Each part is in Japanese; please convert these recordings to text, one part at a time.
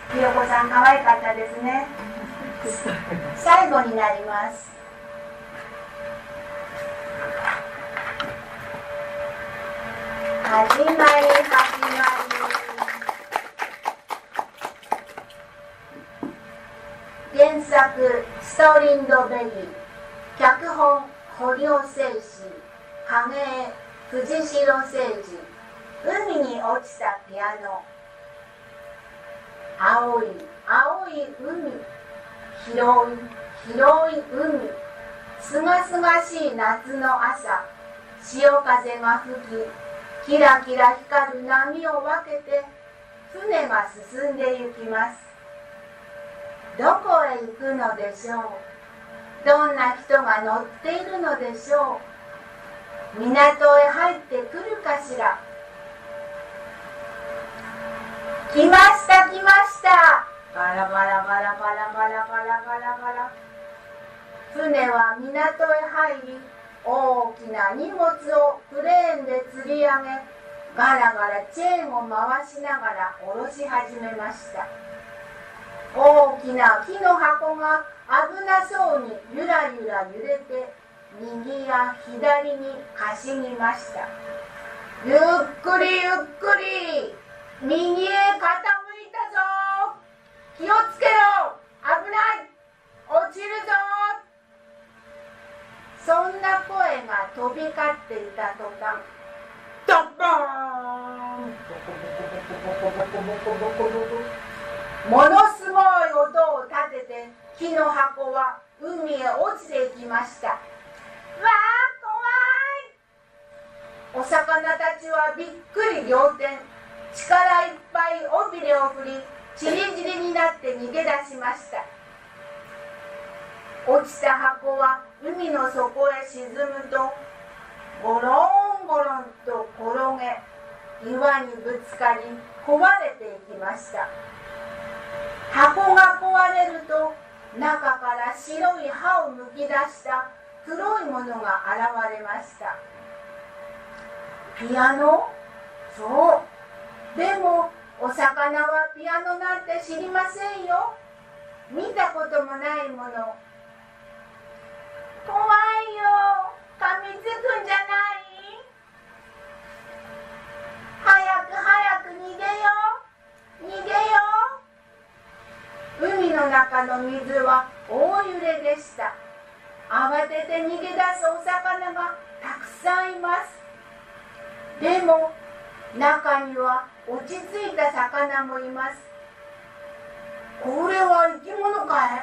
ひよこさん可愛かったですね。最後になります。始まり。原作ストリンドベリー、脚本堀尾誠史、影絵藤代誠二。海に落ちたピアノ。青い海、広い海、すがすがしい夏の朝、潮風が吹き、キラキラ光る波を分けて船が進んで行きます。どこへ行くのでしょう。どんな人が乗っているのでしょう。港へ入ってくるかしら。来ました。バラバラ。船は港へ入り、大きな荷物をクレーンで吊り上げ、ガラガラチェーンを回しながら下ろし始めました。大きな木の箱が危なそうにゆらゆら揺れて、右や左にかしぎました。ゆっくり右へ傾いたぞ。気をつけろ。危ない。落ちるぞ。そんな声が飛び交っていた途端、ドッボーン。ものすごい音を立てて木の箱は海へ落ちていきました。わあ、怖い。お魚たちはびっくり仰天。力いっぱい尾びれを振り、ちりぢりになって逃げ出しました。落ちた箱は海の底へ沈むと、ゴロンと転げ、岩にぶつかり壊れていきました。箱が壊れると、中から白い歯をむき出した黒いものが現れました。ピアノ？そう。でもお魚はピアノなんて知りませんよ。見たこともないもの。怖いよ。噛みつくんじゃない？早く逃げよう。海の中の水は大揺れでした。慌てて逃げ出すお魚がたくさんいます。でも中には落ち着いた魚もいます。これは生き物かい？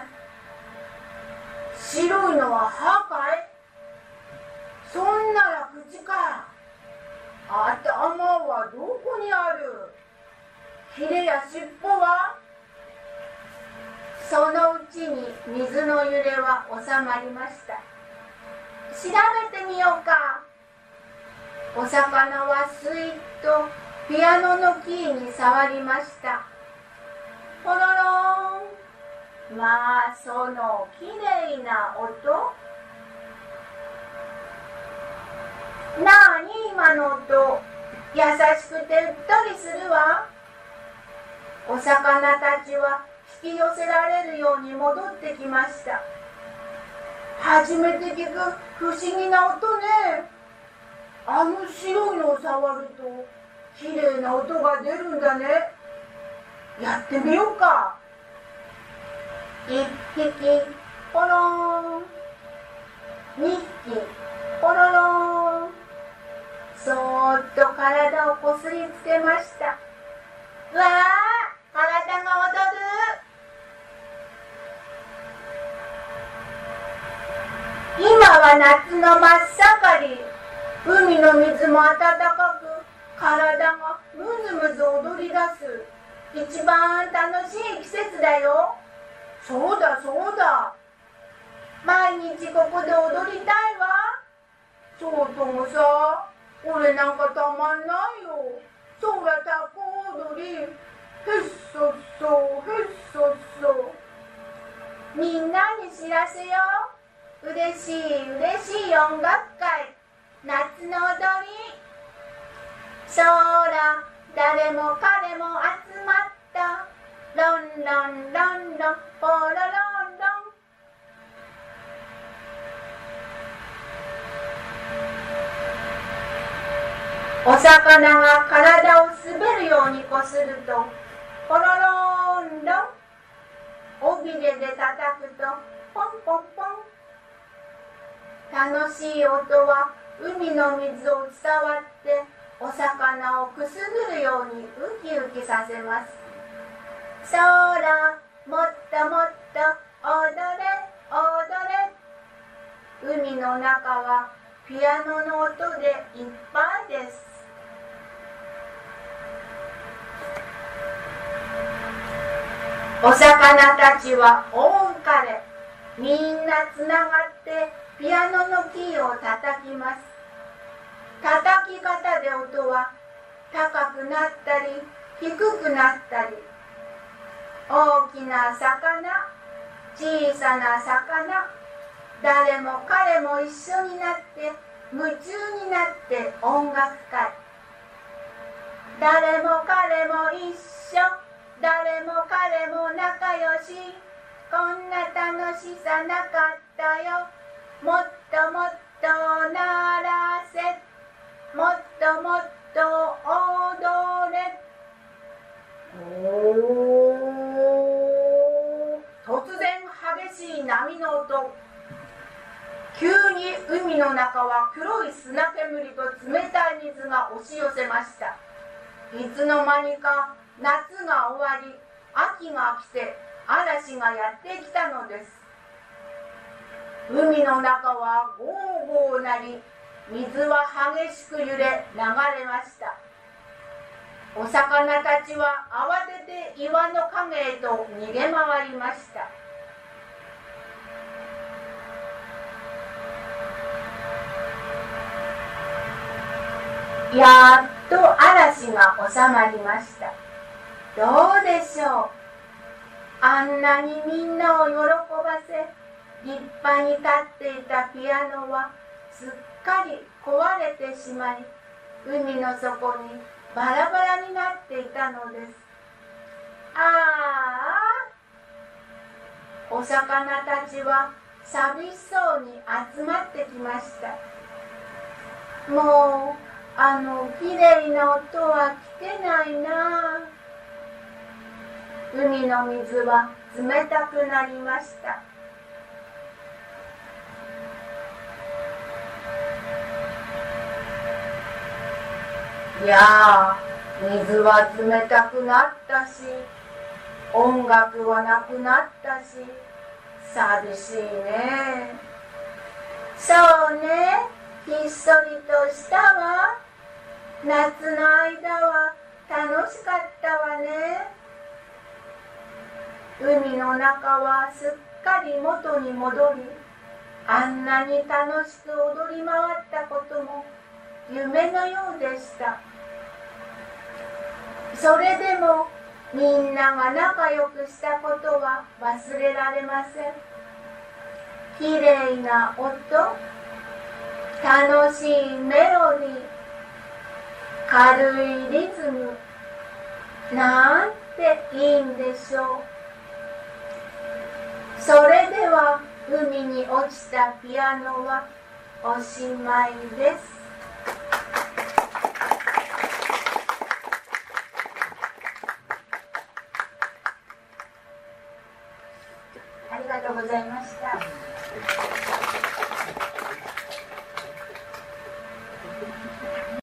白いのは歯かい？そんなら口か。頭はどこにある？ヒレや尻尾は？そのうちに水の揺れは収まりました。調べてみようか。お魚はスイッとピアノのキーに触りました。ポロローン。まあ、そのきれいな音。なあに今の音。優しくてうっとりするわ。お魚たちは引き寄せられるように戻ってきました。初めて聞く不思議な音ね。あの白いのを触るときれいな音が出るんだね。やってみようか。一匹ポローン、二匹ポロローン。そーっと体をこすりつけました。わあ、体が踊る。今は夏の真っ盛り。海の水も暖かく、体がむずむず踊り出す。一番楽しい季節だよ。そうだ。毎日ここで踊りたいわ。そうともさ、俺なんかたまんないよ。空たこ踊り、へっそっそ、へっそっそ。みんなに知らせよう。嬉しい音楽会。夏の踊り。そら、誰も彼も集まった。ロンンランランランポラランラン。お魚が体を滑るようにこするとポロロンロン。尾びれで叩くとポンポンポン。楽しい音は海の水を伝わってお魚をくすぐるようにウキウキさせます。そらもっともっと踊れ踊れ。海の中はピアノの音でいっぱいです。お魚たちは大浮かれ、みんなつながってピアノのキーを叩きます。叩き方で音は高くなったり低くなったり。大きな魚、小さな魚、誰も彼も一緒になって夢中になって音楽会。誰も彼も一緒、誰も彼も仲良し。こんな楽しさなかったよ。もっともっと鳴らせ、もっともっと踊れ。突然激しい波の音。急に海の中は黒い砂煙と冷たい水が押し寄せました。いつの間にか夏が終わり、秋が来て嵐がやってきたのです。海の中はゴーゴー鳴り、水は激しく揺れ流れました。お魚たちは慌てて岩の陰へと逃げ回りました。やっと嵐が収まりました。どうでしょう。あんなにみんなを喜ばせ、立派に立っていたピアノはすっかり壊れてしまい、海の底にバラバラになっていたのです。ああ、お魚たちは寂しそうに集まってきました。もうきれいな音は聞けないな。海の水は冷たくなりました。いやー、水は冷たくなったし、音楽はなくなったし、寂しいね。そうね、ひっそりとしたわ。夏の間は楽しかったわね。海の中はすっかり元に戻り、あんなに楽しく踊り回ったことも夢のようでした。それでもみんなが仲良くしたことは忘れられません。きれいな音、楽しいメロディー、軽いリズム、なんていいんでしょう。それでは海に落ちたピアノはおしまいです。ありがとうございました。